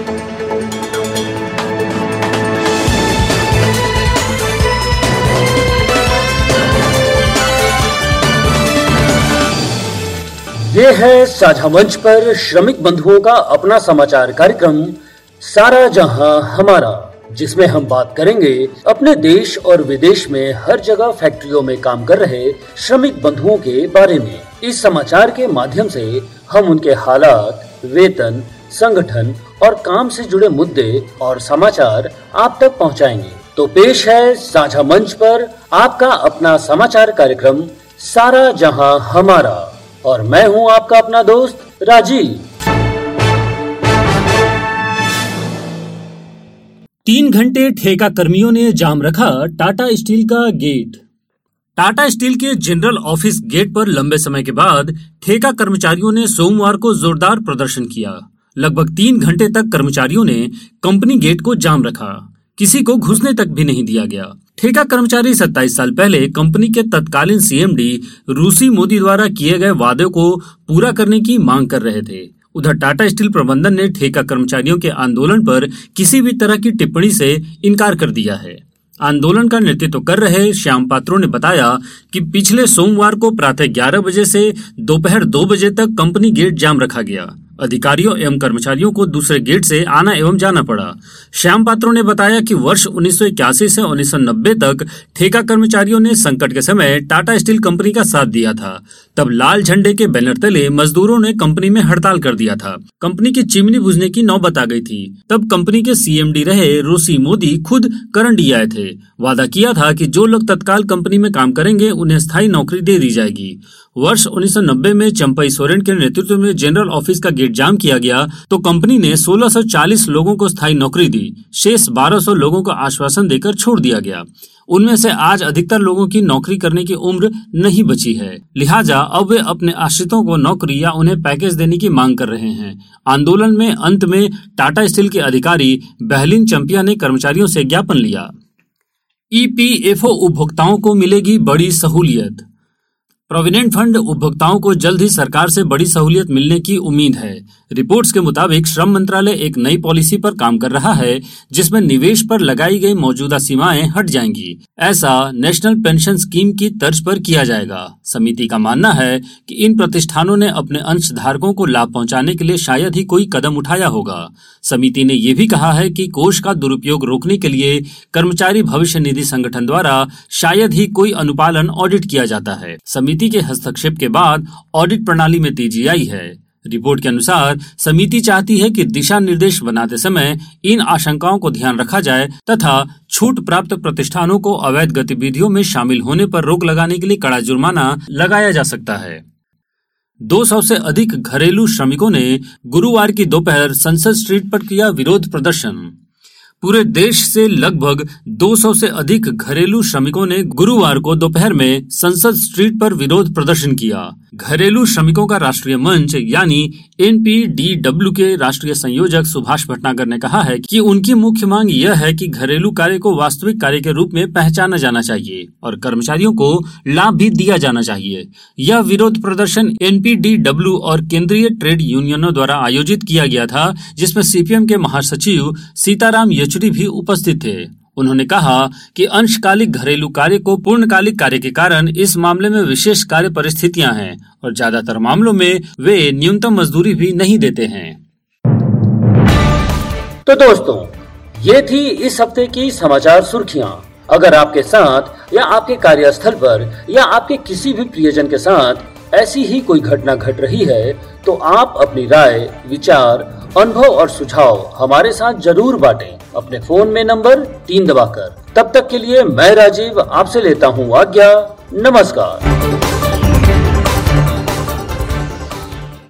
ये है साझा मंच पर श्रमिक बंधुओं का अपना समाचार कार्यक्रम सारा जहां हमारा, जिसमें हम बात करेंगे अपने देश और विदेश में हर जगह फैक्ट्रियों में काम कर रहे श्रमिक बंधुओं के बारे में। इस समाचार के माध्यम से हम उनके हालात, वेतन, संगठन और काम से जुड़े मुद्दे और समाचार आप तक पहुंचाएंगे। तो पेश है साझा मंच पर आपका अपना समाचार कार्यक्रम सारा जहां हमारा, और मैं हूं आपका अपना दोस्त राजीव। 3 घंटे ठेका कर्मियों ने जाम रखा टाटा स्टील का गेट। टाटा स्टील के जनरल ऑफिस गेट पर लंबे समय के बाद ठेका कर्मचारियों ने सोमवार को जोरदार प्रदर्शन किया। लगभग 3 घंटे तक कर्मचारियों ने कंपनी गेट को जाम रखा। किसी को घुसने तक भी नहीं दिया गया। ठेका कर्मचारी 27 साल पहले कंपनी के तत्कालीन सीएमडी रूसी मोदी द्वारा किए गए वादे को पूरा करने की मांग कर रहे थे। उधर टाटा स्टील प्रबंधन ने ठेका कर्मचारियों के आंदोलन पर किसी भी तरह की टिप्पणी से इनकार कर दिया है। आंदोलन का नेतृत्व कर रहे श्याम पात्रों ने बताया कि पिछले सोमवार को प्रातः 11 बजे से दोपहर 2 बजे तक कंपनी गेट जाम रखा गया। अधिकारियों एवं कर्मचारियों को दूसरे गेट से आना एवं जाना पड़ा। श्याम पात्रों ने बताया कि वर्ष 1981 से 1990 तक ठेका कर्मचारियों ने संकट के समय टाटा स्टील कंपनी का साथ दिया था। तब लाल झंडे के बैनर तले मजदूरों ने कंपनी में हड़ताल कर दिया था। कंपनी की चिमनी बुझने की नौबत आ गई थी। तब कंपनी के सीएमडी रहे रूसी मोदी खुद करंडी आए थे। वादा किया था कि जो लोग तत्काल कंपनी में काम करेंगे उन्हें स्थायी नौकरी दे दी जाएगी। वर्ष 1990 में चंपई सोरेन के नेतृत्व में जनरल ऑफिस का गेट जाम किया गया तो कंपनी ने 1640 लोगों को स्थायी नौकरी दी। शेष 1200 लोगों को आश्वासन देकर छोड़ दिया गया। उनमें से आज अधिकतर लोगों की नौकरी करने की उम्र नहीं बची है, लिहाजा अब वे अपने आश्रितों को नौकरी या उन्हें पैकेज देने की मांग कर रहे हैं। आंदोलन में अंत में टाटा स्टील के अधिकारी बहलिन चंपिया ने कर्मचारियों से ज्ञापन लिया। ईपीएफओ उपभोक्ताओं को मिलेगी बड़ी सहूलियत। प्रोविडेंट फंड उपभोक्ताओं को जल्द ही सरकार से बड़ी सहूलियत मिलने की उम्मीद है। रिपोर्ट्स के मुताबिक श्रम मंत्रालय एक नई पॉलिसी पर काम कर रहा है जिसमें निवेश पर लगाई गई मौजूदा सीमाएं हट जाएंगी। ऐसा नेशनल पेंशन स्कीम की तर्ज पर किया जाएगा। समिति का मानना है कि इन प्रतिष्ठानों ने अपने अंशधारकों को लाभ पहुंचाने के लिए शायद ही कोई कदम उठाया होगा। समिति ने यह भी कहा है कि कोष का दुरुपयोग रोकने के लिए कर्मचारी भविष्य निधि संगठन द्वारा शायद ही कोई अनुपालन ऑडिट किया जाता है। समिति के हस्तक्षेप के बाद ऑडिट प्रणाली में तेजी आई है। रिपोर्ट के अनुसार समिति चाहती है कि दिशा निर्देश बनाते समय इन आशंकाओं को ध्यान रखा जाए तथा छूट प्राप्त प्रतिष्ठानों को अवैध गतिविधियों में शामिल होने पर रोक लगाने के लिए कड़ा जुर्माना लगाया जा सकता है। 200 से अधिक घरेलू श्रमिकों ने गुरुवार की दोपहर संसद स्ट्रीट पर किया विरोध प्रदर्शन। पूरे देश से लगभग 200 से अधिक घरेलू श्रमिकों ने गुरुवार को दोपहर में संसद स्ट्रीट पर विरोध प्रदर्शन किया। घरेलू श्रमिकों का राष्ट्रीय मंच यानी एनपीडीडब्ल्यू के राष्ट्रीय संयोजक सुभाष भटनागर ने कहा है कि उनकी मुख्य मांग यह है कि घरेलू कार्य को वास्तविक कार्य के रूप में पहचाना जाना चाहिए और कर्मचारियों को लाभ भी दिया जाना चाहिए। यह विरोध प्रदर्शन एनपीडीडब्ल्यू और केंद्रीय ट्रेड यूनियनों द्वारा आयोजित किया गया था, जिसमें सीपीएम के महासचिव सीताराम येचुरी भी उपस्थित थे। उन्होंने कहा कि अंशकालिक घरेलू कार्य को पूर्णकालिक कार्य के कारण इस मामले में विशेष कार्य परिस्थितियां हैं और ज्यादातर मामलों में वे न्यूनतम मजदूरी भी नहीं देते हैं। तो दोस्तों, ये थी इस हफ्ते की समाचार सुर्खियां। अगर आपके साथ या आपके कार्यस्थल पर या आपके किसी भी प्रियजन के साथ ऐसी ही कोई घटना घट रही है तो आप अपनी राय, विचार, अनुभव और सुझाव हमारे साथ जरूर बांटें अपने फोन में नंबर 3 दबाकर। तब तक के लिए मैं राजीव आपसे लेता हूँ आज्ञा। नमस्कार।